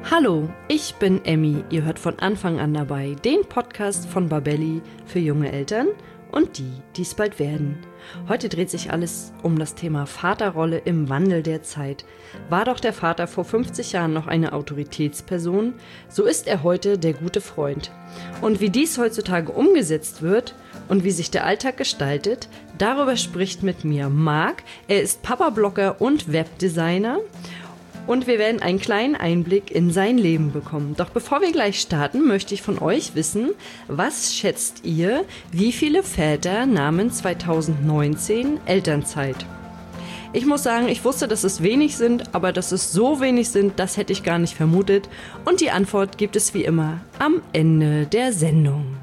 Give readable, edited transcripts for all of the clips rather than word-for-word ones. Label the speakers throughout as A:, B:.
A: Hallo, ich bin Emmy. Ihr hört von Anfang an dabei den Podcast von Babelli für junge Eltern und die, die es bald werden. Heute dreht sich alles um das Thema Vaterrolle im Wandel der Zeit. War doch der Vater vor 50 Jahren noch eine Autoritätsperson, so ist er heute der gute Freund. Und wie dies heutzutage umgesetzt wird und wie sich der Alltag gestaltet, darüber spricht mit mir Marc. Er ist Papa-Blogger und Webdesigner. Und wir werden einen kleinen Einblick in sein Leben bekommen. Doch bevor wir gleich starten, möchte ich von euch wissen, was schätzt ihr, wie viele Väter nahmen 2019 Elternzeit? Ich muss sagen, ich wusste, dass es wenig sind, aber dass es so wenig sind, das hätte ich gar nicht vermutet. Und die Antwort gibt es wie immer am Ende der Sendung.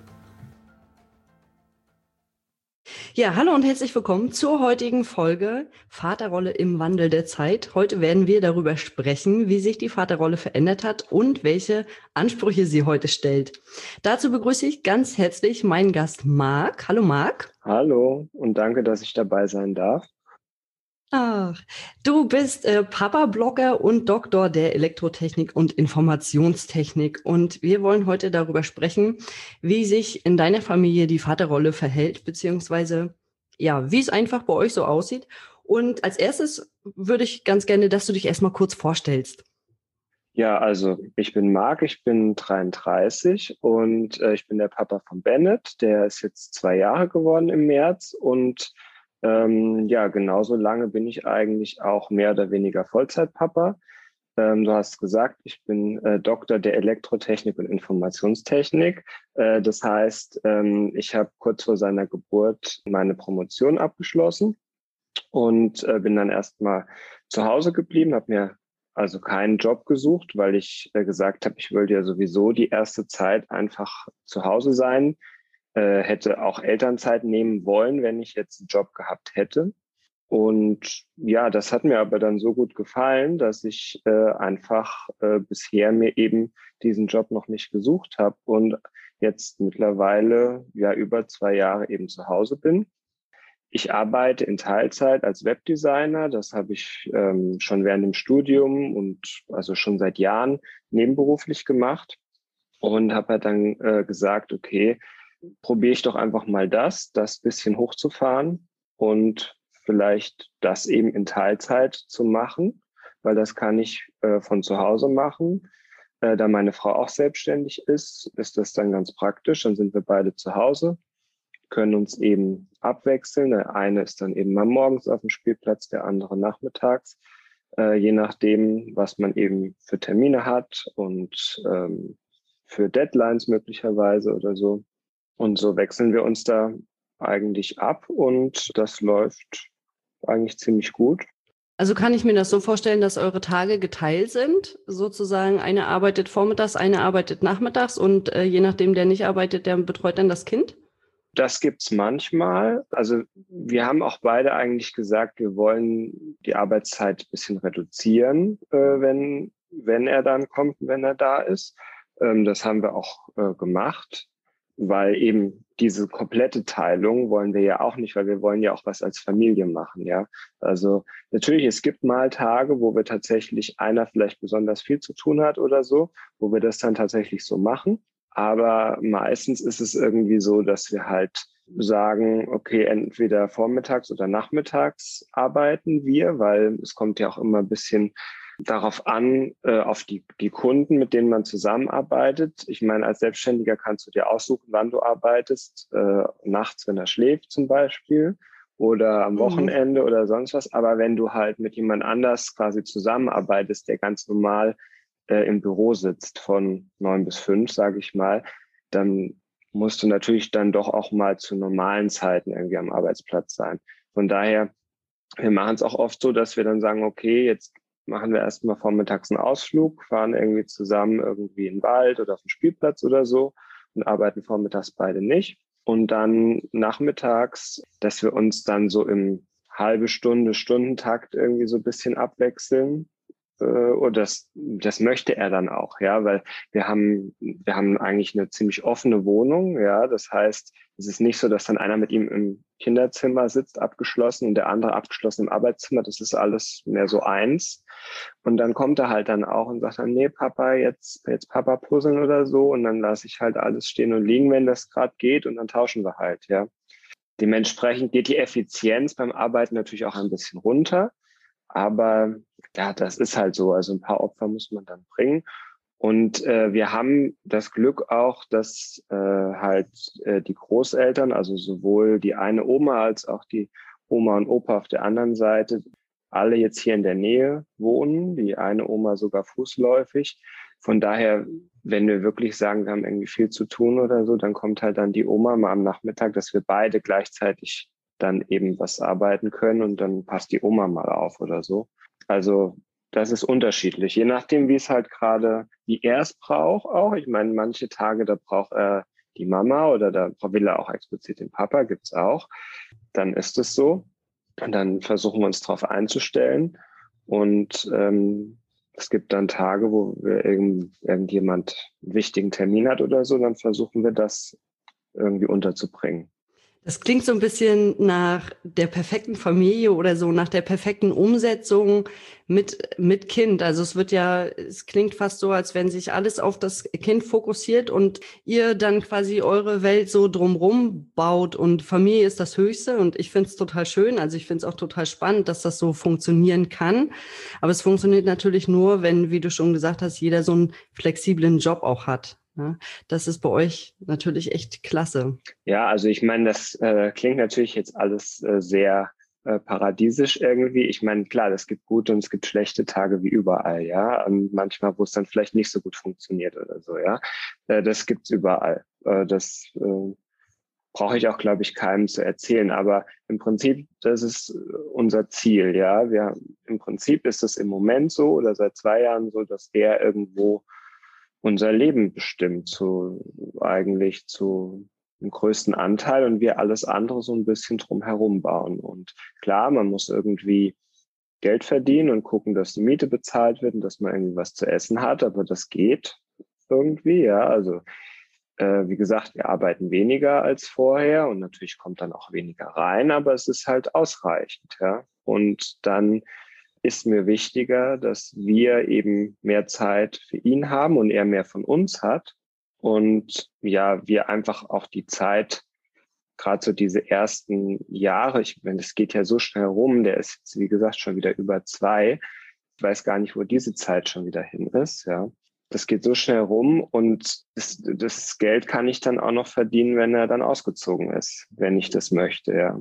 A: Ja, hallo und herzlich willkommen zur heutigen Folge Vaterrolle im Wandel der Zeit. Heute werden wir darüber sprechen, wie sich die Vaterrolle verändert hat und welche Ansprüche sie heute stellt. Dazu begrüße ich ganz herzlich meinen Gast Marc. Hallo Marc.
B: Hallo und danke, dass ich dabei sein darf.
A: Ach, du bist Papa-Blogger und Doktor der Elektrotechnik und Informationstechnik. Und wir wollen heute darüber sprechen, wie sich in deiner Familie die Vaterrolle verhält, beziehungsweise ja, wie es einfach bei euch so aussieht. Und als erstes würde ich ganz gerne, dass du dich erstmal kurz vorstellst.
B: Ja, also ich bin Marc, ich bin 33 und ich bin der Papa von Bennett. Der ist jetzt 2 Jahre geworden im März und ja, genauso lange bin ich eigentlich auch mehr oder weniger Vollzeitpapa. Du hast gesagt, ich bin Doktor der Elektrotechnik und Informationstechnik. Das heißt, ich habe kurz vor seiner Geburt meine Promotion abgeschlossen und bin dann erstmal zu Hause geblieben, habe mir also keinen Job gesucht, weil ich gesagt habe, ich wollte ja sowieso die erste Zeit einfach zu Hause sein. Hätte auch Elternzeit nehmen wollen, wenn ich jetzt einen Job gehabt hätte. Und ja, das hat mir aber dann so gut gefallen, dass ich einfach bisher mir eben diesen Job noch nicht gesucht habe und jetzt mittlerweile ja über 2 Jahre eben zu Hause bin. Ich arbeite in Teilzeit als Webdesigner. Das habe ich schon während dem Studium und also schon seit Jahren nebenberuflich gemacht und habe halt dann gesagt, okay, probiere ich doch einfach mal das bisschen hochzufahren und vielleicht das eben in Teilzeit zu machen, weil das kann ich von zu Hause machen. Da meine Frau auch selbstständig ist, ist das dann ganz praktisch. Dann sind wir beide zu Hause, können uns eben abwechseln. Der eine ist dann eben mal morgens auf dem Spielplatz, der andere nachmittags, je nachdem, was man eben für Termine hat und für Deadlines möglicherweise oder so. Und so wechseln wir uns da eigentlich ab und das läuft eigentlich ziemlich gut.
A: Also kann ich mir das so vorstellen, dass eure Tage geteilt sind? Sozusagen eine arbeitet vormittags, eine arbeitet nachmittags und je nachdem, der nicht arbeitet, der betreut dann das Kind?
B: Das gibt's manchmal. Also wir haben auch beide eigentlich gesagt, wir wollen die Arbeitszeit ein bisschen reduzieren, wenn er dann kommt, wenn er da ist. Das haben wir auch gemacht, weil eben diese komplette Teilung wollen wir ja auch nicht, weil wir wollen ja auch was als Familie machen, ja. Also natürlich, es gibt mal Tage, wo wir tatsächlich einer vielleicht besonders viel zu tun hat oder so, wo wir das dann tatsächlich so machen. Aber meistens ist es irgendwie so, dass wir halt sagen, okay, entweder vormittags oder nachmittags arbeiten wir, weil es kommt ja auch immer ein bisschen darauf an, auf die Kunden, mit denen man zusammenarbeitet. Ich meine, als Selbstständiger kannst du dir aussuchen, wann du arbeitest, nachts, wenn er schläft zum Beispiel oder am Wochenende oder sonst was. Aber wenn du halt mit jemand anders quasi zusammenarbeitest, der ganz normal im Büro sitzt von 9 bis 5, sage ich mal, dann musst du natürlich dann doch auch mal zu normalen Zeiten irgendwie am Arbeitsplatz sein. Von daher, wir machen es auch oft so, dass wir dann sagen, okay, jetzt machen wir erstmal vormittags einen Ausflug, fahren irgendwie zusammen irgendwie in den Wald oder auf den Spielplatz oder so und arbeiten vormittags beide nicht. Und dann nachmittags, dass wir uns dann so im halbe Stunde, Stundentakt irgendwie so ein bisschen abwechseln. und das möchte er dann auch, ja, weil wir haben eigentlich eine ziemlich offene Wohnung, ja, das heißt, es ist nicht so, dass dann einer mit ihm im Kinderzimmer sitzt, abgeschlossen, und der andere abgeschlossen im Arbeitszimmer, das ist alles mehr so eins. Und dann kommt er halt dann auch und sagt dann, nee, Papa, jetzt Papa puzzeln oder so, und dann lasse ich halt alles stehen und liegen, wenn das gerade geht, und dann tauschen wir halt, ja. Dementsprechend geht die Effizienz beim Arbeiten natürlich auch ein bisschen runter. Aber ja, das ist halt so. Also ein paar Opfer muss man dann bringen. Und wir haben das Glück auch, dass die Großeltern, also sowohl die eine Oma als auch die Oma und Opa auf der anderen Seite, alle jetzt hier in der Nähe wohnen. Die eine Oma sogar fußläufig. Von daher, wenn wir wirklich sagen, wir haben irgendwie viel zu tun oder so, dann kommt halt dann die Oma mal am Nachmittag, dass wir beide gleichzeitig dann eben was arbeiten können, und dann passt die Oma mal auf oder so. Also das ist unterschiedlich, je nachdem, wie es halt gerade, wie er es braucht auch. Ich meine, manche Tage, da braucht er die Mama oder da will er auch explizit den Papa, gibt's auch. Dann ist es so. Und dann versuchen wir uns darauf einzustellen. Und es gibt dann Tage, wo wir irgendjemand einen wichtigen Termin hat oder so, dann versuchen wir das irgendwie unterzubringen.
A: Das klingt so ein bisschen nach der perfekten Familie oder so, nach der perfekten Umsetzung mit Kind. Also es klingt fast so, als wenn sich alles auf das Kind fokussiert und ihr dann quasi eure Welt so drumrum baut, und Familie ist das Höchste, und ich finde es total schön. Also ich finde es auch total spannend, dass das so funktionieren kann. Aber es funktioniert natürlich nur, wenn, wie du schon gesagt hast, jeder so einen flexiblen Job auch hat. Ja, das ist bei euch natürlich echt klasse.
B: Ja, also ich meine, das klingt natürlich jetzt alles sehr paradiesisch irgendwie. Ich meine, klar, es gibt gute und es gibt schlechte Tage wie überall, ja. Und manchmal, wo es dann vielleicht nicht so gut funktioniert oder so, ja. Das gibt's überall. Das brauche ich auch, glaube ich, keinem zu erzählen. Aber im Prinzip, das ist unser Ziel, ja. Im Prinzip ist es im Moment so oder seit 2 Jahren so, dass er irgendwo unser Leben bestimmt, eigentlich zu dem größten Anteil, und wir alles andere so ein bisschen drumherum bauen. Und klar, man muss irgendwie Geld verdienen und gucken, dass die Miete bezahlt wird und dass man irgendwie was zu essen hat, aber das geht irgendwie, ja. Also wie gesagt, wir arbeiten weniger als vorher und natürlich kommt dann auch weniger rein, aber es ist halt ausreichend, ja. Und dann ist mir wichtiger, dass wir eben mehr Zeit für ihn haben und er mehr von uns hat. Und ja, wir einfach auch die Zeit, gerade so diese ersten Jahre, ich meine, es geht ja so schnell rum, der ist jetzt, wie gesagt, schon wieder über 2. Ich weiß gar nicht, wo diese Zeit schon wieder hin ist, ja. Das geht so schnell rum, und das Geld kann ich dann auch noch verdienen, wenn er dann ausgezogen ist, wenn ich das möchte, ja.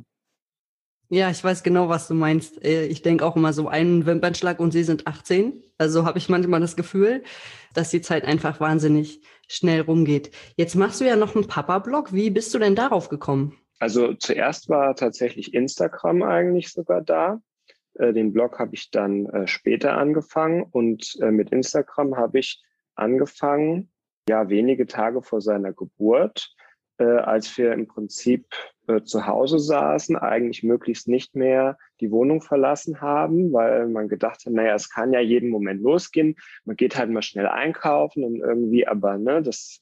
A: Ja, ich weiß genau, was du meinst. Ich denke auch immer so einen Wimpernschlag und sie sind 18. Also habe ich manchmal das Gefühl, dass die Zeit einfach wahnsinnig schnell rumgeht. Jetzt machst du ja noch einen Papa-Blog. Wie bist du denn darauf gekommen?
B: Also zuerst war tatsächlich Instagram eigentlich sogar da. Den Blog habe ich dann später angefangen, und mit Instagram habe ich angefangen, ja, wenige Tage vor seiner Geburt, als wir im Prinzip zu Hause saßen, eigentlich möglichst nicht mehr die Wohnung verlassen haben, weil man gedacht hat, naja, es kann ja jeden Moment losgehen. Man geht halt mal schnell einkaufen und irgendwie, aber ne, das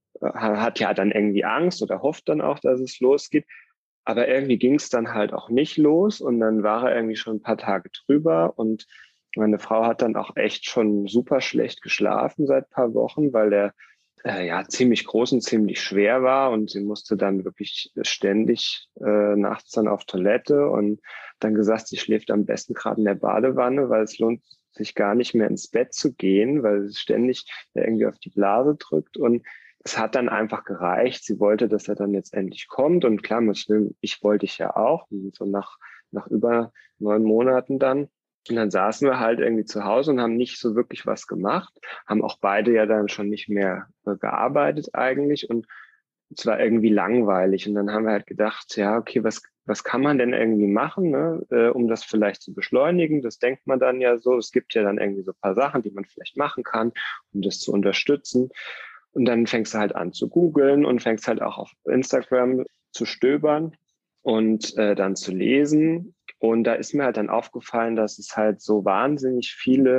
B: hat ja dann irgendwie Angst oder hofft dann auch, dass es losgeht. Aber irgendwie ging es dann halt auch nicht los, und dann war er irgendwie schon ein paar Tage drüber, und meine Frau hat dann auch echt schon super schlecht geschlafen seit ein paar Wochen, weil er ja ziemlich groß und ziemlich schwer war, und sie musste dann wirklich ständig nachts dann auf Toilette, und dann gesagt, sie schläft am besten gerade in der Badewanne, weil es lohnt sich gar nicht mehr ins Bett zu gehen, weil es ständig irgendwie auf die Blase drückt, und es hat dann einfach gereicht. Sie wollte, dass er dann jetzt endlich kommt, und klar, ich wollte ich ja auch, so nach über 9 Monaten dann. Und dann saßen wir halt irgendwie zu Hause und haben nicht so wirklich was gemacht, haben auch beide ja dann schon nicht mehr gearbeitet eigentlich, und es war irgendwie langweilig. Und dann haben wir halt gedacht, ja, okay, was kann man denn irgendwie machen, ne, um das vielleicht zu beschleunigen? Das denkt man dann ja so. Es gibt ja dann irgendwie so ein paar Sachen, die man vielleicht machen kann, um das zu unterstützen. Und dann fängst du halt an zu googeln und fängst halt auch auf Instagram zu stöbern und dann zu lesen. Und da ist mir halt dann aufgefallen, dass es halt so wahnsinnig viele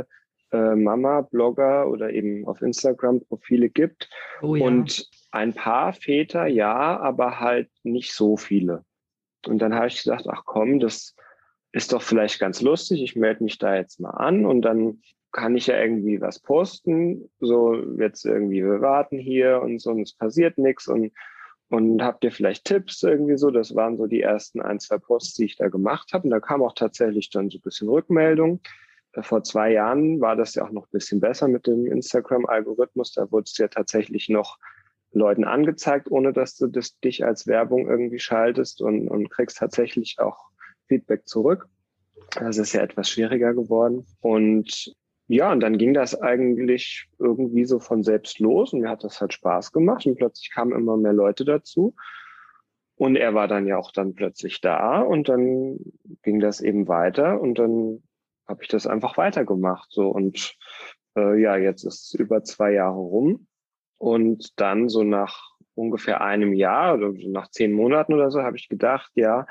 B: Mama-Blogger oder eben auf Instagram Profile gibt.
A: Oh ja.
B: Und ein paar Väter, ja, aber halt nicht so viele. Und dann habe ich gesagt, ach komm, das ist doch vielleicht ganz lustig. Ich melde mich da jetzt mal an und dann kann ich ja irgendwie was posten. So jetzt irgendwie, wir warten hier und so und es passiert nichts und habt ihr vielleicht Tipps irgendwie so? Das waren so die ersten 1, 2 Posts, die ich da gemacht habe. Und da kam auch tatsächlich dann so ein bisschen Rückmeldung. Vor 2 Jahren war das ja auch noch ein bisschen besser mit dem Instagram-Algorithmus. Da wurde es ja tatsächlich noch Leuten angezeigt, ohne dass du dich als Werbung irgendwie schaltest und kriegst tatsächlich auch Feedback zurück. Das ist ja etwas schwieriger geworden. Und ja, und dann ging das eigentlich irgendwie so von selbst los und mir hat das halt Spaß gemacht und plötzlich kamen immer mehr Leute dazu. Und er war dann ja auch dann plötzlich da und dann ging das eben weiter und dann habe ich das einfach weitergemacht. So und ja, jetzt ist es über 2 Jahre rum. Und dann so nach ungefähr einem Jahr oder so nach 10 Monaten oder so habe ich gedacht, ja,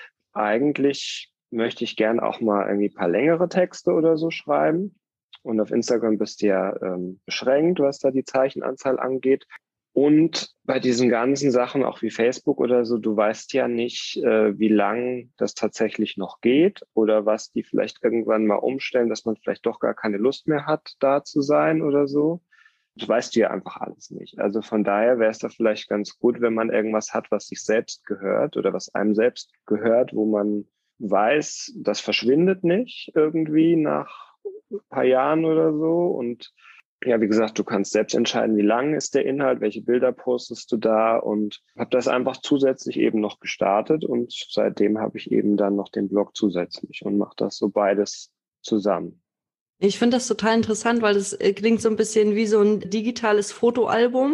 B: eigentlich möchte ich gern auch mal irgendwie ein paar längere Texte oder so schreiben. Und auf Instagram bist du ja beschränkt, was da die Zeichenanzahl angeht. Und bei diesen ganzen Sachen, auch wie Facebook oder so, du weißt ja nicht, wie lang das tatsächlich noch geht oder was die vielleicht irgendwann mal umstellen, dass man vielleicht doch gar keine Lust mehr hat, da zu sein oder so. Das weißt du ja einfach alles nicht. Also von daher wäre es da vielleicht ganz gut, wenn man irgendwas hat, was sich selbst gehört oder was einem selbst gehört, wo man weiß, das verschwindet nicht irgendwie nach ein paar Jahren oder so. Und ja, wie gesagt, du kannst selbst entscheiden, wie lang ist der Inhalt, welche Bilder postest du da und habe das einfach zusätzlich eben noch gestartet und seitdem habe ich eben dann noch den Blog zusätzlich und mache das so beides zusammen.
A: Ich finde das total interessant, weil das klingt so ein bisschen wie so ein digitales Fotoalbum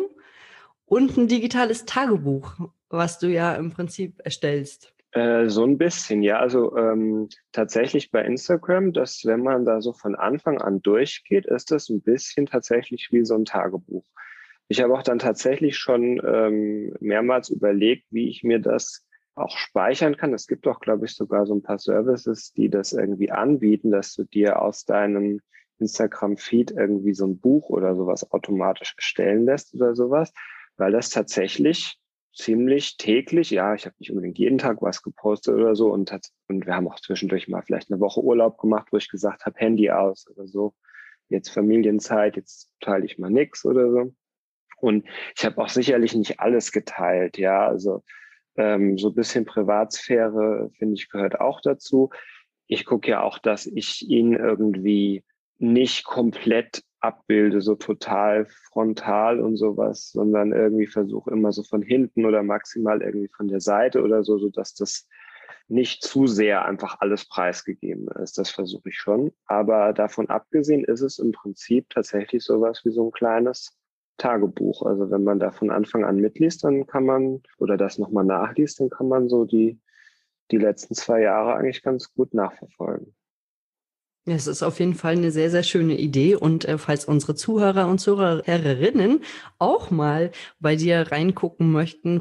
A: und ein digitales Tagebuch, was du ja im Prinzip erstellst.
B: So ein bisschen, ja. Also tatsächlich bei Instagram, dass wenn man da so von Anfang an durchgeht, ist das ein bisschen tatsächlich wie so ein Tagebuch. Ich habe auch dann tatsächlich schon mehrmals überlegt, wie ich mir das auch speichern kann. Es gibt auch, glaube ich, sogar so ein paar Services, die das irgendwie anbieten, dass du dir aus deinem Instagram-Feed irgendwie so ein Buch oder sowas automatisch erstellen lässt oder sowas, weil das tatsächlich ziemlich täglich, ja, ich habe nicht unbedingt jeden Tag was gepostet oder so und wir haben auch zwischendurch mal vielleicht eine Woche Urlaub gemacht, wo ich gesagt habe, Handy aus oder so, jetzt Familienzeit, jetzt teile ich mal nix oder so. Und ich habe auch sicherlich nicht alles geteilt, ja, also so ein bisschen Privatsphäre, finde ich, gehört auch dazu. Ich gucke ja auch, dass ich ihn irgendwie nicht komplett abbilde, so total frontal und sowas, sondern irgendwie versuche immer so von hinten oder maximal irgendwie von der Seite oder so, sodass das nicht zu sehr einfach alles preisgegeben ist. Das versuche ich schon. Aber davon abgesehen ist es im Prinzip tatsächlich sowas wie so ein kleines Tagebuch. Also wenn man da von Anfang an mitliest, dann kann man, oder das nochmal nachliest, dann kann man so die letzten 2 Jahre eigentlich ganz gut nachverfolgen.
A: Ja, es ist auf jeden Fall eine sehr, sehr schöne Idee. Und falls unsere Zuhörer und Zuhörerinnen auch mal bei dir reingucken möchten,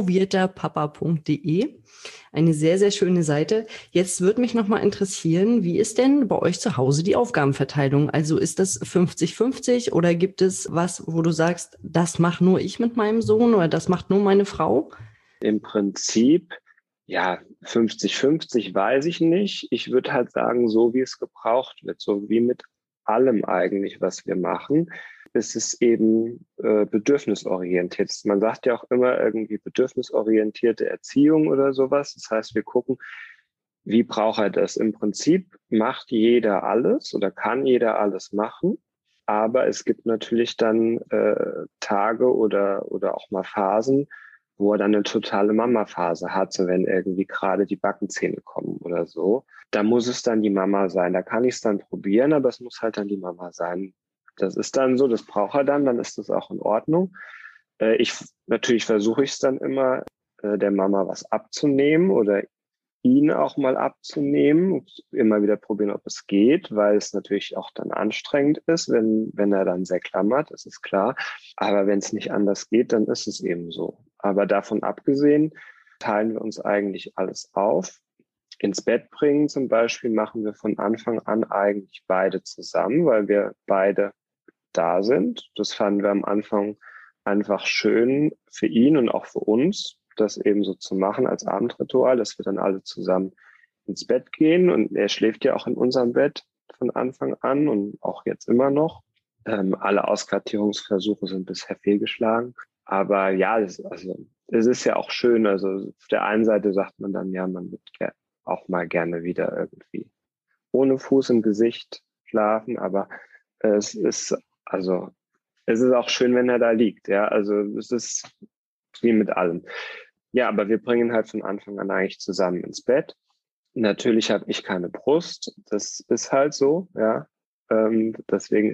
A: promovierterpapa.de. Eine sehr, sehr schöne Seite. Jetzt würde mich noch mal interessieren, wie ist denn bei euch zu Hause die Aufgabenverteilung? Also ist das 50-50 oder gibt es was, wo du sagst, das mache nur ich mit meinem Sohn oder das macht nur meine Frau?
B: Im Prinzip, ja, 50-50 weiß ich nicht. Ich würde halt sagen, so wie es gebraucht wird, so wie mit allem eigentlich, was wir machen, ist es eben bedürfnisorientiert. Man sagt ja auch immer irgendwie bedürfnisorientierte Erziehung oder sowas. Das heißt, wir gucken, wie braucht er das? Im Prinzip macht jeder alles oder kann jeder alles machen. Aber es gibt natürlich dann Tage oder auch mal Phasen, wo er dann eine totale Mama-Phase hat, so wenn irgendwie gerade die Backenzähne kommen oder so. Da muss es dann die Mama sein. Da kann ich es dann probieren, aber es muss halt dann die Mama sein. Das ist dann so, das braucht er dann ist das auch in Ordnung. Natürlich versuche ich es dann immer, der Mama was abzunehmen oder ihn auch mal abzunehmen und immer wieder probieren, ob es geht, weil es natürlich auch dann anstrengend ist, wenn er dann sehr klammert, das ist klar. Aber wenn es nicht anders geht, dann ist es eben so. Aber davon abgesehen teilen wir uns eigentlich alles auf. ins Bett bringen zum Beispiel machen wir von Anfang an eigentlich beide zusammen, weil wir beide da sind. Das fanden wir am Anfang einfach schön für ihn und auch für uns, das eben so zu machen als Abendritual, dass wir dann alle zusammen ins Bett gehen. Und er schläft ja auch in unserem Bett von Anfang an und auch jetzt immer noch. Alle Auskartierungsversuche sind bisher fehlgeschlagen. Aber ja, es ist ja auch schön. Also auf der einen Seite sagt man dann, ja, man wird auch mal gerne wieder irgendwie ohne Fuß im Gesicht schlafen. Aber es ist auch schön, wenn er da liegt. Ja, also es ist wie mit allem. Ja, aber wir bringen halt von Anfang an eigentlich zusammen ins Bett. Natürlich habe ich keine Brust. Das ist halt so, ja. Deswegen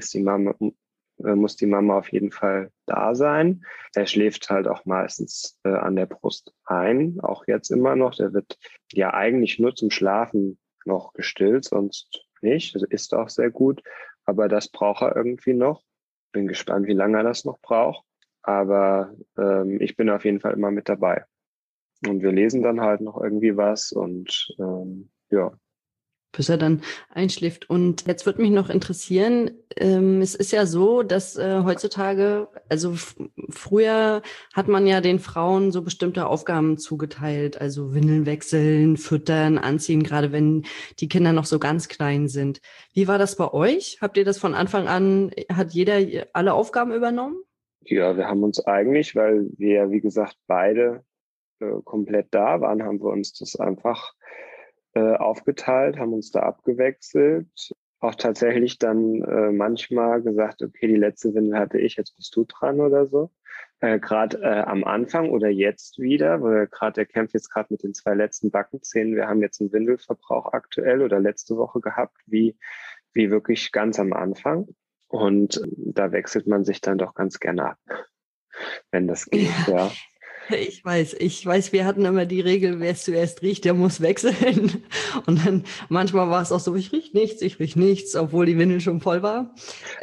B: muss die Mama auf jeden Fall da sein. Er schläft halt auch meistens an der Brust ein, auch jetzt immer noch. Der wird ja eigentlich nur zum Schlafen noch gestillt, sonst nicht. Also isst auch sehr gut, aber das braucht er irgendwie noch. Bin gespannt, wie lange er das noch braucht. Aber ich bin auf jeden Fall immer mit dabei. Und wir lesen dann halt noch irgendwie was und ja.
A: Bis er dann einschläft. Und jetzt würde mich noch interessieren, es ist ja so, dass heutzutage, also früher hat man ja den Frauen so bestimmte Aufgaben zugeteilt, also Windeln wechseln, füttern, anziehen, gerade wenn die Kinder noch so ganz klein sind. Wie war das bei euch? Habt ihr das von Anfang an, hat jeder alle Aufgaben übernommen?
B: Ja, wir haben uns eigentlich, weil wir, wie gesagt, beide komplett da waren, haben wir uns das einfach aufgeteilt, haben uns da abgewechselt. Auch tatsächlich dann manchmal gesagt, okay, die letzte Windel hatte ich, jetzt bist du dran oder so. Gerade am Anfang oder jetzt wieder, weil der kämpft jetzt gerade mit den 2 letzten Backenzähnen. Wir haben jetzt einen Windelverbrauch aktuell oder letzte Woche gehabt, wie wirklich ganz am Anfang. Und da wechselt man sich dann doch ganz gerne ab, wenn das geht, ja.
A: Ich weiß, wir hatten immer die Regel, wer es zuerst riecht, der muss wechseln. Und dann manchmal war es auch so, ich riech nichts, obwohl die Windel schon voll war.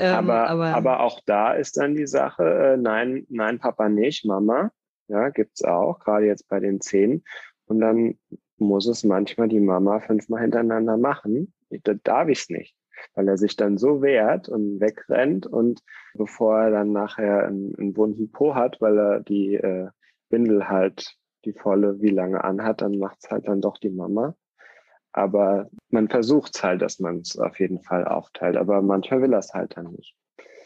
B: Aber auch da ist dann die Sache, nein, Papa nicht, Mama. Ja, gibt's auch, gerade jetzt bei den 10. Und dann muss es manchmal die Mama 5-mal hintereinander machen. Da darf ich's nicht, weil er sich dann so wehrt und wegrennt und bevor er dann nachher einen wunden Po hat, weil er die Windel halt die volle wie lange anhat, dann macht's halt dann doch die Mama. Aber man versucht's halt, dass man es auf jeden Fall aufteilt. Aber manchmal will er es halt dann nicht.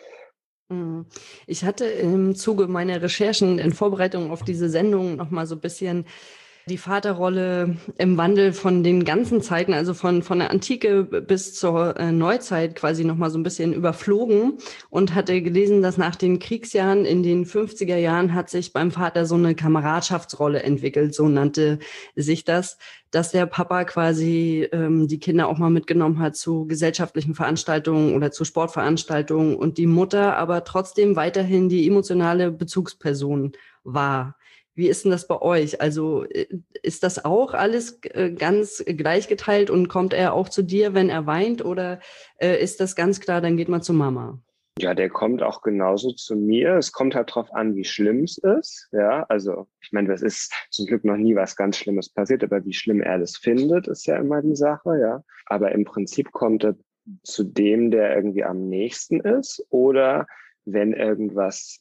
A: Ich hatte im Zuge meiner Recherchen in Vorbereitung auf diese Sendung noch mal so ein bisschen die Vaterrolle im Wandel von den ganzen Zeiten, also von der Antike bis zur Neuzeit quasi noch mal so ein bisschen überflogen und hatte gelesen, dass nach den Kriegsjahren in den 50er Jahren hat sich beim Vater so eine Kameradschaftsrolle entwickelt, so nannte sich das, dass der Papa quasi die Kinder auch mal mitgenommen hat zu gesellschaftlichen Veranstaltungen oder zu Sportveranstaltungen und die Mutter aber trotzdem weiterhin die emotionale Bezugsperson war. Wie ist denn das bei euch? Also ist das auch alles ganz gleich geteilt und kommt er auch zu dir, wenn er weint, oder ist das ganz klar, dann geht man zu Mama?
B: Ja, der kommt auch genauso zu mir. Es kommt halt drauf an, wie schlimm es ist. Ja, also ich meine, das ist zum Glück noch nie was ganz Schlimmes passiert, aber wie schlimm er das findet, ist ja immer die Sache, ja. Aber im Prinzip kommt er zu dem, der irgendwie am nächsten ist, oder wenn irgendwas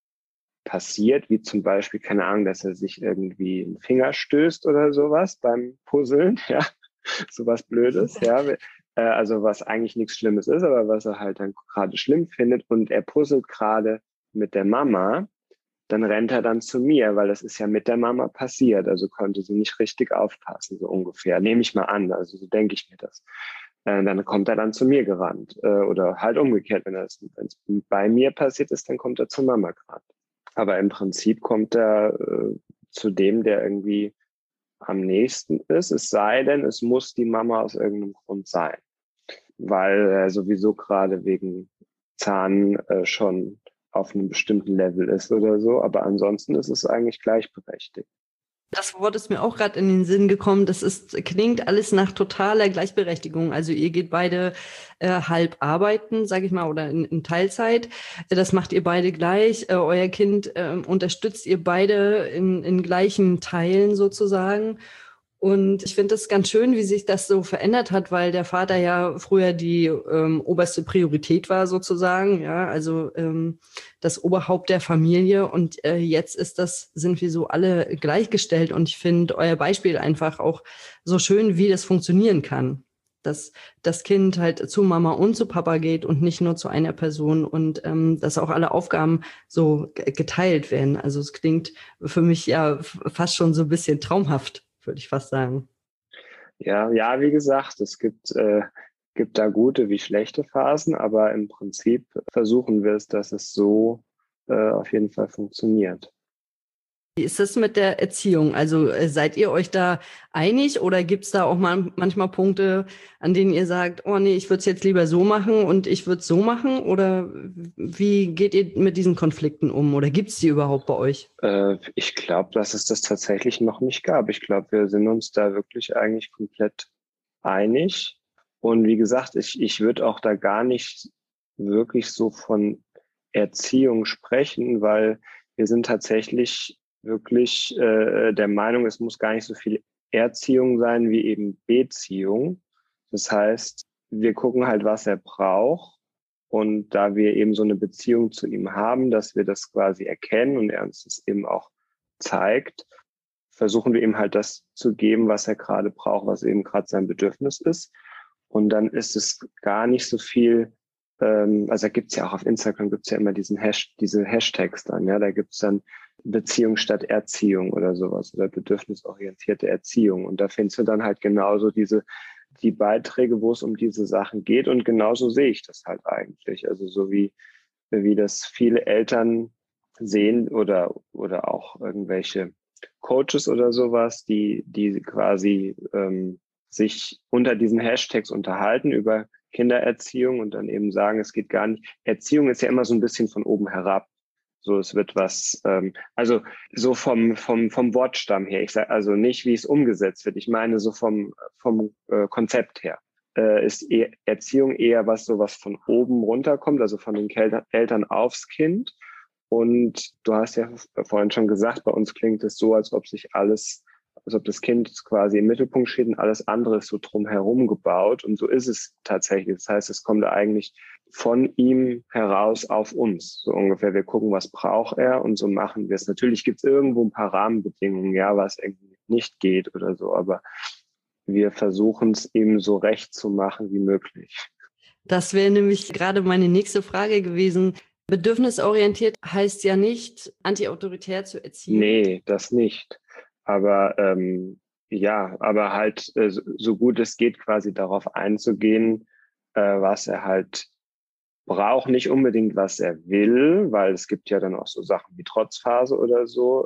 B: passiert, wie zum Beispiel, keine Ahnung, dass er sich irgendwie einen Finger stößt oder sowas beim Puzzeln, ja, sowas Blödes, ja, also was eigentlich nichts Schlimmes ist, aber was er halt dann gerade schlimm findet und er puzzelt gerade mit der Mama, dann rennt er dann zu mir, weil das ist ja mit der Mama passiert, also konnte sie nicht richtig aufpassen, so ungefähr, nehme ich mal an, also so denke ich mir das. Dann kommt er dann zu mir gerannt oder halt umgekehrt, wenn es bei mir passiert ist, dann kommt er zur Mama gerannt. Aber im Prinzip kommt er zu dem, der irgendwie am nächsten ist, es sei denn, es muss die Mama aus irgendeinem Grund sein, weil er sowieso gerade wegen Zahn schon auf einem bestimmten Level ist oder so. Aber ansonsten ist es eigentlich gleichberechtigt.
A: Das Wort ist mir auch gerade in den Sinn gekommen. Klingt alles nach totaler Gleichberechtigung. Also ihr geht beide halb arbeiten, sage ich mal, oder in Teilzeit. Das macht ihr beide gleich. Euer Kind unterstützt ihr beide in gleichen Teilen sozusagen. Und ich finde es ganz schön, wie sich das so verändert hat, weil der Vater ja früher die oberste Priorität war sozusagen, ja, also das Oberhaupt der Familie. Und jetzt sind wir so alle gleichgestellt. Und ich finde euer Beispiel einfach auch so schön, wie das funktionieren kann. Dass das Kind halt zu Mama und zu Papa geht und nicht nur zu einer Person und dass auch alle Aufgaben so geteilt werden. Also es klingt für mich ja fast schon so ein bisschen traumhaft, würde ich fast sagen.
B: Ja, ja, wie gesagt, gibt da gute wie schlechte Phasen, aber im Prinzip versuchen wir es, dass es so auf jeden Fall funktioniert.
A: Wie ist das mit der Erziehung? Also seid ihr euch da einig oder gibt es da auch manchmal Punkte, an denen ihr sagt, oh nee, ich würde es jetzt lieber so machen und ich würde es so machen? Oder wie geht ihr mit diesen Konflikten um? Oder gibt es die überhaupt bei euch?
B: Ich glaube, dass es das tatsächlich noch nicht gab. Ich glaube, wir sind uns da wirklich eigentlich komplett einig. Und wie gesagt, ich würde auch da gar nicht wirklich so von Erziehung sprechen, weil wir sind tatsächlich wirklich der Meinung, es muss gar nicht so viel Erziehung sein wie eben Beziehung. Das heißt, wir gucken halt, was er braucht. Und da wir eben so eine Beziehung zu ihm haben, dass wir das quasi erkennen und er uns das eben auch zeigt, versuchen wir ihm halt das zu geben, was er gerade braucht, was eben gerade sein Bedürfnis ist. Und dann ist es gar nicht so viel, also da gibt's ja auch auf Instagram gibt's ja immer diese Hashtags dann, ja, da gibt's dann Beziehung statt Erziehung oder sowas oder bedürfnisorientierte Erziehung. Und da findest du dann halt genauso die Beiträge, wo es um diese Sachen geht. Und genauso sehe ich das halt eigentlich. Also so wie das viele Eltern sehen oder auch irgendwelche Coaches oder sowas, die quasi sich unter diesen Hashtags unterhalten über Kindererziehung und dann eben sagen, es geht gar nicht. Erziehung ist ja immer so ein bisschen von oben herab. So, es wird also so vom Wortstamm her. Ich sage also nicht, wie es umgesetzt wird. Ich meine so vom Konzept her. Ist Erziehung eher was von oben runterkommt, also von den Eltern aufs Kind. Und du hast ja vorhin schon gesagt, bei uns klingt es so, als ob das Kind quasi im Mittelpunkt steht und alles andere ist so drumherum gebaut. Und so ist es tatsächlich. Das heißt, es kommt eigentlich von ihm heraus auf uns. So ungefähr, wir gucken, was braucht er und so machen wir es. Natürlich gibt es irgendwo ein paar Rahmenbedingungen, ja, was irgendwie nicht geht oder so, aber wir versuchen es ihm so recht zu machen wie möglich.
A: Das wäre nämlich gerade meine nächste Frage gewesen. Bedürfnisorientiert heißt ja nicht, antiautoritär zu erziehen.
B: Nee, das nicht. Aber ja, aber halt so gut es geht, quasi darauf einzugehen, was er halt braucht, nicht unbedingt, was er will, weil es gibt ja dann auch so Sachen wie Trotzphase oder so.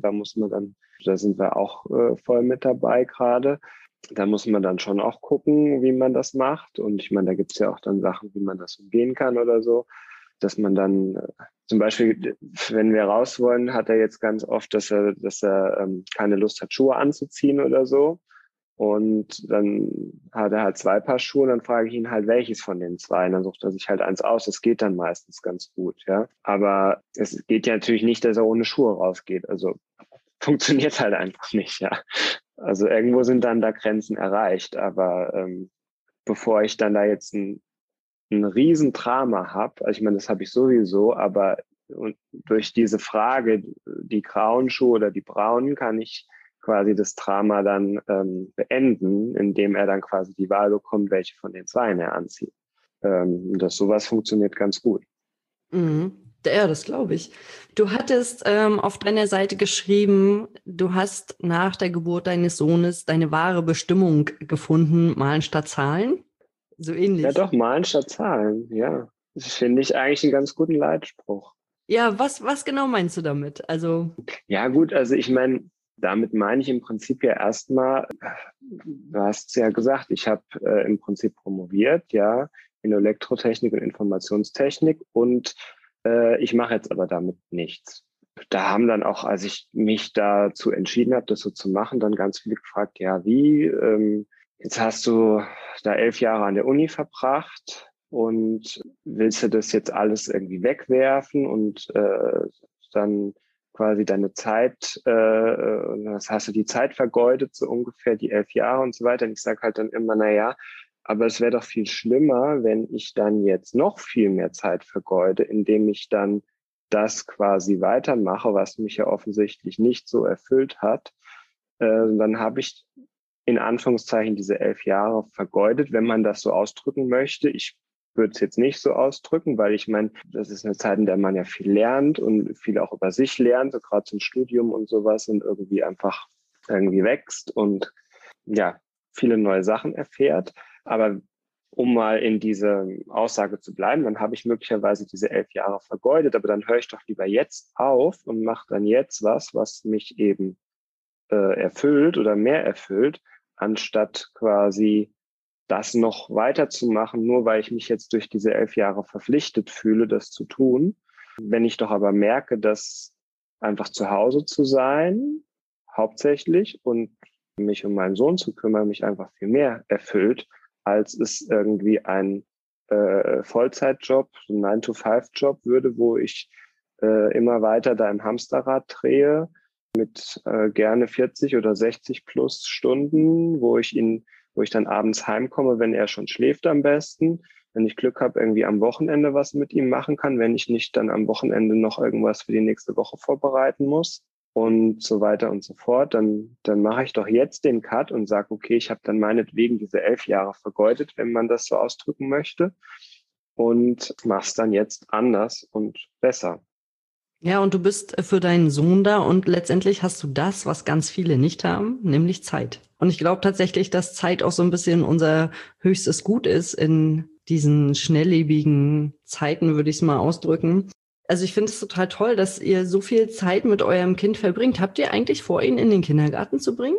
B: Da sind wir auch voll mit dabei gerade. Da muss man dann schon auch gucken, wie man das macht. Und ich meine, da gibt's ja auch dann Sachen, wie man das umgehen kann oder so, dass man dann zum Beispiel, wenn wir raus wollen, hat er jetzt ganz oft, dass er keine Lust hat, Schuhe anzuziehen oder so. Und dann hat er halt zwei Paar Schuhe und dann frage ich ihn halt, welches von den zwei. Und dann sucht er sich halt eins aus. Das geht dann meistens ganz gut, ja. Aber es geht ja natürlich nicht, dass er ohne Schuhe rausgeht. Also funktioniert halt einfach nicht, ja. Also irgendwo sind dann da Grenzen erreicht. Aber bevor ich dann da jetzt ein Riesendrama habe, also ich meine, das habe ich sowieso, aber durch diese Frage, die grauen Schuhe oder die braunen, kann ich quasi das Drama dann beenden, indem er dann quasi die Wahl bekommt, welche von den zwei er anzieht. Sowas funktioniert ganz gut.
A: Mhm. Ja, das glaube ich. Du hattest auf deiner Seite geschrieben, du hast nach der Geburt deines Sohnes deine wahre Bestimmung gefunden, malen statt Zahlen. So
B: Ja,
A: ähnlich.
B: doch, malen statt Zahlen, ja. Das finde ich eigentlich einen ganz guten Leitspruch.
A: Ja, was genau meinst du damit? Also,
B: Ja, gut, also ich meine, damit meine ich im Prinzip ja erstmal, du hast es ja gesagt, ich habe im Prinzip promoviert, ja, in Elektrotechnik und Informationstechnik und ich mache jetzt aber damit nichts. Da haben dann auch, als ich mich dazu entschieden habe, das so zu machen, dann ganz viele gefragt, ja, wie, jetzt hast du da 11 Jahre an der Uni verbracht und willst du das jetzt alles irgendwie wegwerfen und dann quasi deine Zeit, das hast du die Zeit vergeudet, so ungefähr die 11 Jahre und so weiter. Und ich sage halt dann immer, naja, aber es wäre doch viel schlimmer, wenn ich dann jetzt noch viel mehr Zeit vergeude, indem ich dann das quasi weitermache, was mich ja offensichtlich nicht so erfüllt hat. Dann habe ich in Anführungszeichen diese 11 Jahre vergeudet, wenn man das so ausdrücken möchte. Ich würde es jetzt nicht so ausdrücken, weil ich meine, das ist eine Zeit, in der man ja viel lernt und viel auch über sich lernt, so gerade zum Studium und sowas und irgendwie einfach irgendwie wächst und ja, viele neue Sachen erfährt. Aber um mal in diese Aussage zu bleiben, dann habe ich möglicherweise diese 11 Jahre vergeudet, aber dann höre ich doch lieber jetzt auf und mache dann jetzt was mich eben erfüllt oder mehr erfüllt, anstatt quasi das noch weiterzumachen, nur weil ich mich jetzt durch diese 11 Jahre verpflichtet fühle, das zu tun. Wenn ich doch aber merke, dass einfach zu Hause zu sein, hauptsächlich, und mich um meinen Sohn zu kümmern, mich einfach viel mehr erfüllt, als es irgendwie ein Vollzeitjob, so ein 9-to-5-Job würde, wo ich immer weiter da im Hamsterrad drehe, mit gerne 40 oder 60 plus Stunden, wo ich dann abends heimkomme, wenn er schon schläft am besten. Wenn ich Glück habe, irgendwie am Wochenende was mit ihm machen kann, wenn ich nicht dann am Wochenende noch irgendwas für die nächste Woche vorbereiten muss und so weiter und so fort, dann mache ich doch jetzt den Cut und sage, okay, ich habe dann meinetwegen diese 11 Jahre vergeudet, wenn man das so ausdrücken möchte, und mache es dann jetzt anders und besser.
A: Ja, und du bist für deinen Sohn da und letztendlich hast du das, was ganz viele nicht haben, nämlich Zeit. Und ich glaube tatsächlich, dass Zeit auch so ein bisschen unser höchstes Gut ist in diesen schnelllebigen Zeiten, würde ich es mal ausdrücken. Also ich finde es total toll, dass ihr so viel Zeit mit eurem Kind verbringt. Habt ihr eigentlich vor, ihn in den Kindergarten zu bringen?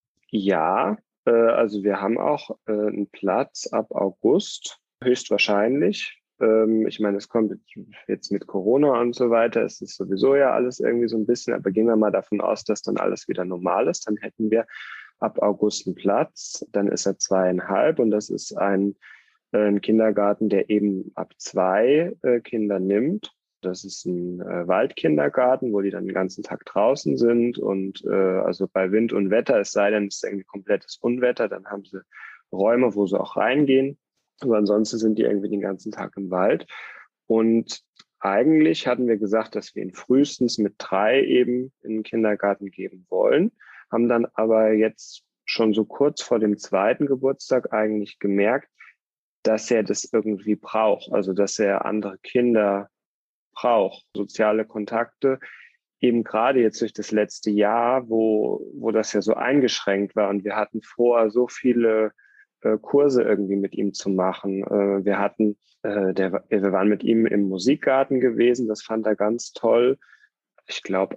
B: Ja, also wir haben auch einen Platz ab August, höchstwahrscheinlich. Ich meine, es kommt jetzt mit Corona und so weiter, es ist sowieso ja alles irgendwie so ein bisschen, aber gehen wir mal davon aus, dass dann alles wieder normal ist, dann hätten wir ab August einen Platz, dann ist er 2,5 und das ist ein Kindergarten, der eben ab 2 Kinder nimmt. Das ist ein Waldkindergarten, wo die dann den ganzen Tag draußen sind und also bei Wind und Wetter, es sei denn, es ist irgendwie komplettes Unwetter, dann haben sie Räume, wo sie auch reingehen. Aber ansonsten sind die irgendwie den ganzen Tag im Wald. Und eigentlich hatten wir gesagt, dass wir ihn frühestens mit 3 eben in den Kindergarten geben wollen, haben dann aber jetzt schon so kurz vor dem 2. Geburtstag eigentlich gemerkt, dass er das irgendwie braucht, also dass er andere Kinder braucht, soziale Kontakte, eben gerade jetzt durch das letzte Jahr, wo das ja so eingeschränkt war und wir hatten vor, so viele Kurse irgendwie mit ihm zu machen. Wir waren mit ihm im Musikgarten gewesen, das fand er ganz toll. Ich glaube,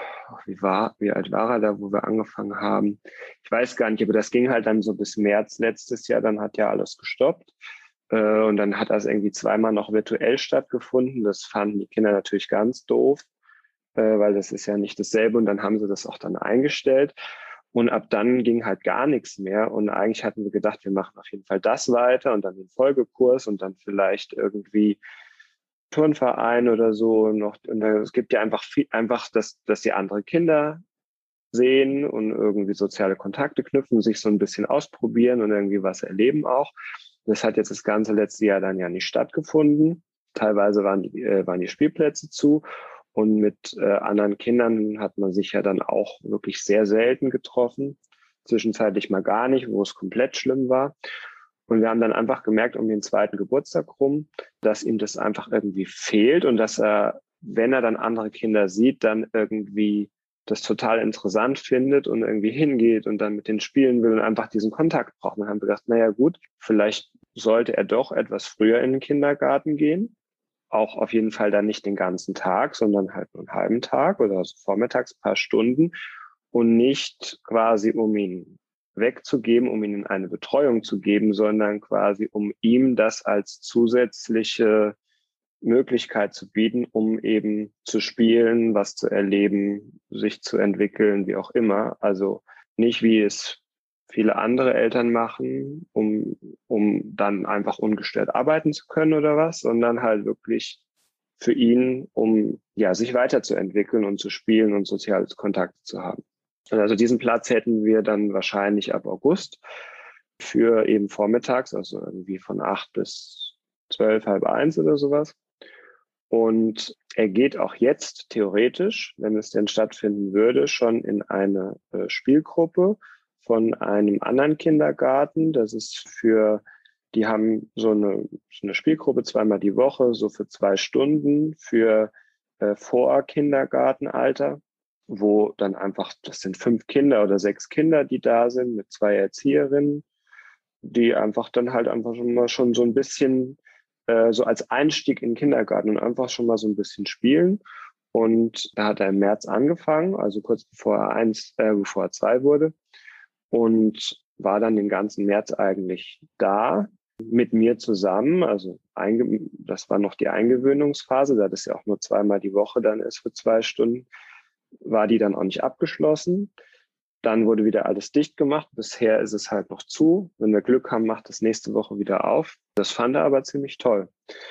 B: wie alt war er da, wo wir angefangen haben? Ich weiß gar nicht, aber das ging halt dann so bis März letztes Jahr, dann hat ja alles gestoppt. Und dann hat das irgendwie zweimal noch virtuell stattgefunden. Das fanden die Kinder natürlich ganz doof, weil das ist ja nicht dasselbe. Und dann haben sie das auch dann eingestellt. Und ab dann ging halt gar nichts mehr. Und eigentlich hatten wir gedacht, wir machen auf jeden Fall das weiter und dann den Folgekurs und dann vielleicht irgendwie Turnverein oder so noch. Und es gibt ja einfach, dass die andere Kinder sehen und irgendwie soziale Kontakte knüpfen, sich so ein bisschen ausprobieren und irgendwie was erleben auch. Das hat jetzt das ganze letzte Jahr dann ja nicht stattgefunden. Teilweise waren die Spielplätze zu und mit anderen Kindern hat man sich ja dann auch wirklich sehr selten getroffen. Zwischenzeitlich mal gar nicht, wo es komplett schlimm war. Und wir haben dann einfach gemerkt, um den 2. Geburtstag rum, dass ihm das einfach irgendwie fehlt und dass er, wenn er dann andere Kinder sieht, dann irgendwie das total interessant findet und irgendwie hingeht und dann mit denen spielen will und einfach diesen Kontakt braucht. Dann haben wir gedacht, naja gut, vielleicht sollte er doch etwas früher in den Kindergarten gehen. Auch auf jeden Fall dann nicht den ganzen Tag, sondern halt nur einen halben Tag oder so vormittags ein paar Stunden und nicht quasi um ihn wegzugeben, um ihnen eine Betreuung zu geben, sondern quasi um ihm das als zusätzliche Möglichkeit zu bieten, um eben zu spielen, was zu erleben, sich zu entwickeln, wie auch immer. Also nicht, wie es viele andere Eltern machen, um dann einfach ungestört arbeiten zu können oder was, sondern halt wirklich für ihn, um ja sich weiterzuentwickeln und zu spielen und soziale Kontakte zu haben. Also diesen Platz hätten wir dann wahrscheinlich ab August für eben vormittags, also irgendwie von 8 bis 12, halb 1 oder sowas. Und er geht auch jetzt theoretisch, wenn es denn stattfinden würde, schon in eine Spielgruppe von einem anderen Kindergarten. Das ist die haben so eine Spielgruppe zweimal die Woche, so für 2 Stunden für Vor-Kindergartenalter, wo dann einfach, das sind 5 Kinder oder 6 Kinder, die da sind, mit 2 Erzieherinnen, die einfach dann halt einfach schon so ein bisschen so als Einstieg in den Kindergarten und einfach schon mal so ein bisschen spielen. Und da hat er im März angefangen, also kurz bevor bevor er 2 wurde, und war dann den ganzen März eigentlich da mit mir zusammen. Also das war noch die Eingewöhnungsphase, da das ja auch nur zweimal die Woche dann ist für 2 Stunden, war die dann auch nicht abgeschlossen. Dann wurde wieder alles dicht gemacht. Bisher ist es halt noch zu. Wenn wir Glück haben, macht es nächste Woche wieder auf. Das fand er aber ziemlich toll.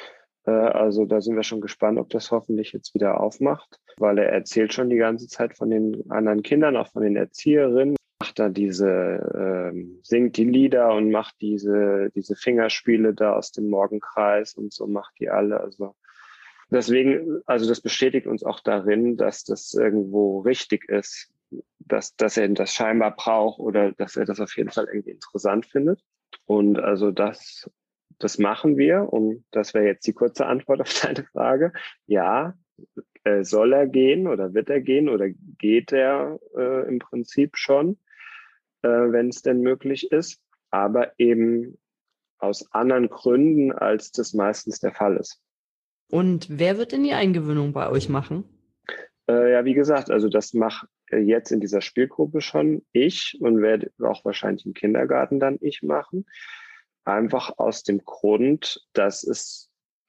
B: Also da sind wir schon gespannt, ob das hoffentlich jetzt wieder aufmacht, weil er erzählt schon die ganze Zeit von den anderen Kindern, auch von den Erzieherinnen. Macht da singt die Lieder und macht diese Fingerspiele da aus dem Morgenkreis und so macht die alle. Also deswegen, also das bestätigt uns auch darin, dass das irgendwo richtig ist, dass er das scheinbar braucht oder dass er das auf jeden Fall irgendwie interessant findet. Und also das machen wir. Und das wäre jetzt die kurze Antwort auf deine Frage. Ja, soll er gehen oder wird er gehen oder geht er im Prinzip schon, wenn es denn möglich ist, aber eben aus anderen Gründen, als das meistens der Fall ist.
A: Und wer wird denn die Eingewöhnung bei euch machen?
B: Ja, wie gesagt, also das mache jetzt in dieser Spielgruppe schon ich und werde auch wahrscheinlich im Kindergarten dann ich machen. Einfach aus dem Grund, dass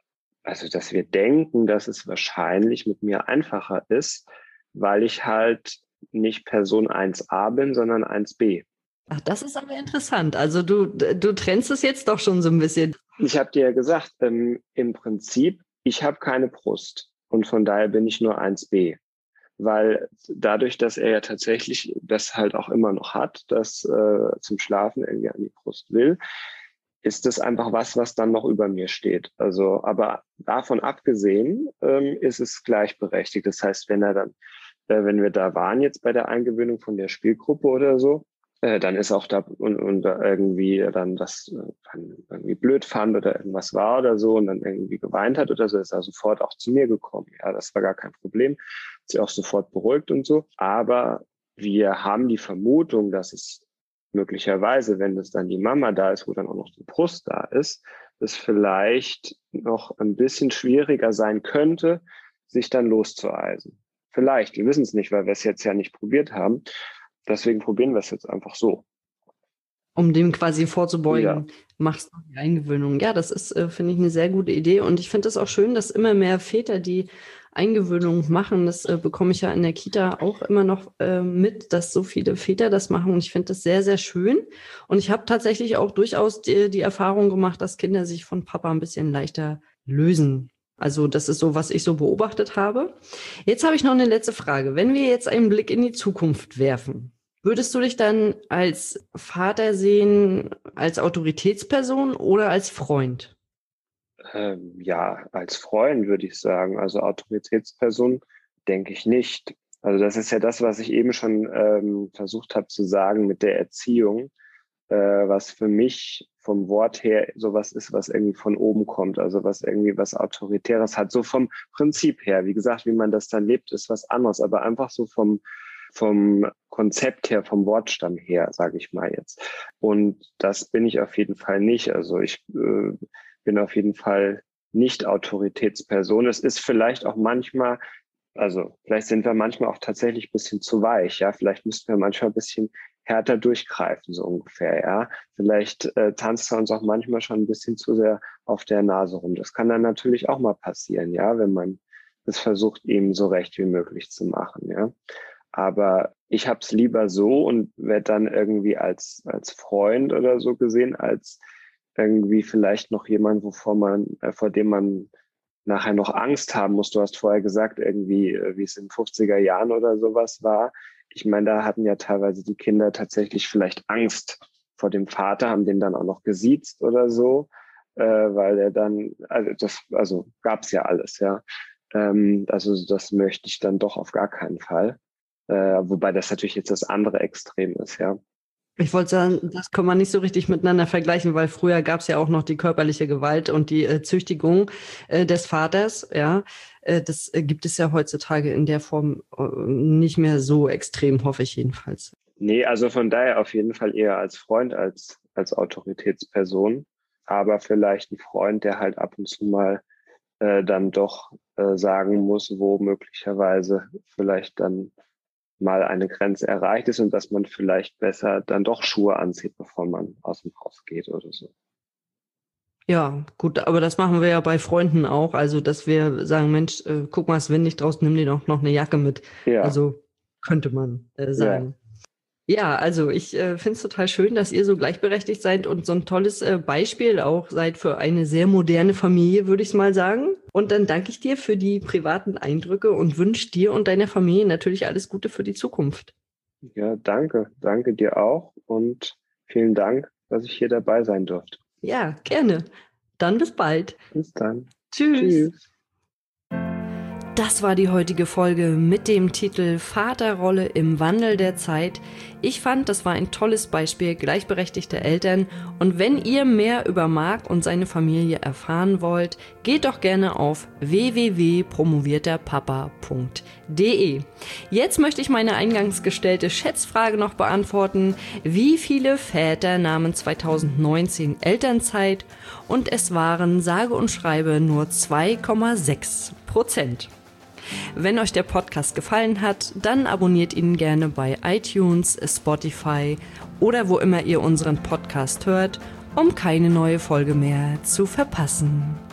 B: wir denken, dass es wahrscheinlich mit mir einfacher ist, weil ich halt nicht Person 1a bin, sondern 1b.
A: Ach, das ist aber interessant. Also du trennst es jetzt doch schon so ein bisschen.
B: Ich habe dir ja gesagt, im Prinzip, ich habe keine Brust und von daher bin ich nur 1b. Weil dadurch, dass er ja tatsächlich das halt auch immer noch hat, das zum Schlafen irgendwie an die Brust will, ist das einfach was dann noch über mir steht. Also, aber davon abgesehen ist es gleichberechtigt. Das heißt, wenn wir da waren jetzt bei der Eingewöhnung von der Spielgruppe oder so, dann ist auch da und da irgendwie dann das dann irgendwie blöd fand oder irgendwas war oder so und dann irgendwie geweint hat oder so, ist er sofort auch zu mir gekommen. Ja, das war gar kein Problem. Hat sich auch sofort beruhigt und so. Aber wir haben die Vermutung, dass es möglicherweise, wenn es dann die Mama da ist, wo dann auch noch die Brust da ist, es vielleicht noch ein bisschen schwieriger sein könnte, sich dann loszueisen. Vielleicht, wir wissen es nicht, weil wir es jetzt ja nicht probiert haben. Deswegen probieren wir es jetzt einfach so.
A: Um dem quasi vorzubeugen,
B: Ja.
A: machst du die Eingewöhnung. Ja, das ist, finde ich, eine sehr gute Idee. Und ich finde es auch schön, dass immer mehr Väter die Eingewöhnung machen. Das bekomme ich ja in der Kita auch immer noch mit, dass so viele Väter das machen. Und ich finde das sehr, sehr schön. Und ich habe tatsächlich auch durchaus die Erfahrung gemacht, dass Kinder sich von Papa ein bisschen leichter lösen. Also das ist so, was ich so beobachtet habe. Jetzt habe ich noch eine letzte Frage. Wenn wir jetzt einen Blick in die Zukunft werfen, würdest du dich dann als Vater sehen, als Autoritätsperson oder als Freund?
B: Ja, als Freund würde ich sagen. Also Autoritätsperson denke ich nicht. Also das ist ja das, was ich eben schon versucht habe zu sagen mit der Erziehung, was für mich vom Wort her sowas ist, was irgendwie von oben kommt, also was irgendwie was Autoritäres hat. So vom Prinzip her, wie gesagt, wie man das dann lebt, ist was anderes, aber einfach so vom Konzept her, vom Wortstamm her, sage ich mal jetzt. Und das bin ich auf jeden Fall nicht. Also ich bin auf jeden Fall nicht Autoritätsperson. Es ist vielleicht auch manchmal, also vielleicht sind wir manchmal auch tatsächlich ein bisschen zu weich, ja. Vielleicht müssten wir manchmal ein bisschen härter durchgreifen, so ungefähr, ja. Vielleicht tanzt er uns auch manchmal schon ein bisschen zu sehr auf der Nase rum. Das kann dann natürlich auch mal passieren, ja, wenn man es versucht, ihm so recht wie möglich zu machen, ja. Aber ich habe es lieber so und werde dann irgendwie als Freund oder so gesehen, als irgendwie vielleicht noch jemand, vor dem man nachher noch Angst haben muss. Du hast vorher gesagt, irgendwie, wie es in den 50er Jahren oder sowas war. Ich meine, da hatten ja teilweise die Kinder tatsächlich vielleicht Angst vor dem Vater, haben den dann auch noch gesiezt oder so, weil er dann, also gab es ja alles, ja. Also das möchte ich dann doch auf gar keinen Fall. Wobei das natürlich jetzt das andere Extrem ist, ja.
A: Ich wollte sagen, das kann man nicht so richtig miteinander vergleichen, weil früher gab es ja auch noch die körperliche Gewalt und die Züchtigung des Vaters. Ja, das gibt es ja heutzutage in der Form nicht mehr so extrem, hoffe ich jedenfalls.
B: Nee, also von daher auf jeden Fall eher als Freund, als Autoritätsperson. Aber vielleicht ein Freund, der halt ab und zu mal dann doch sagen muss, wo möglicherweise vielleicht dann mal eine Grenze erreicht ist und dass man vielleicht besser dann doch Schuhe anzieht, bevor man aus dem Haus geht oder so.
A: Ja, gut, aber das machen wir ja bei Freunden auch. Also, dass wir sagen, Mensch, guck mal, es ist windig draußen, nimm dir doch noch eine Jacke mit.
B: Ja.
A: Also könnte man sagen. Ja, also ich finde es total schön, dass ihr so gleichberechtigt seid und so ein tolles Beispiel auch seid für eine sehr moderne Familie, würde ich mal sagen. Und dann danke ich dir für die privaten Eindrücke und wünsche dir und deiner Familie natürlich alles Gute für die Zukunft.
B: Ja, danke. Danke dir auch und vielen Dank, dass ich hier dabei sein durfte.
A: Ja, gerne. Dann bis bald.
B: Bis dann.
A: Tschüss.
B: Tschüss.
A: Das war die heutige Folge mit dem Titel Vaterrolle im Wandel der Zeit. Ich fand, das war ein tolles Beispiel gleichberechtigter Eltern. Und wenn ihr mehr über Marc und seine Familie erfahren wollt, geht doch gerne auf www.promovierterpapa.de. Jetzt möchte ich meine eingangs gestellte Schätzfrage noch beantworten. Wie viele Väter nahmen 2019 Elternzeit? Und es waren sage und schreibe nur 2,6%. Wenn euch der Podcast gefallen hat, dann abonniert ihn gerne bei iTunes, Spotify oder wo immer ihr unseren Podcast hört, um keine neue Folge mehr zu verpassen.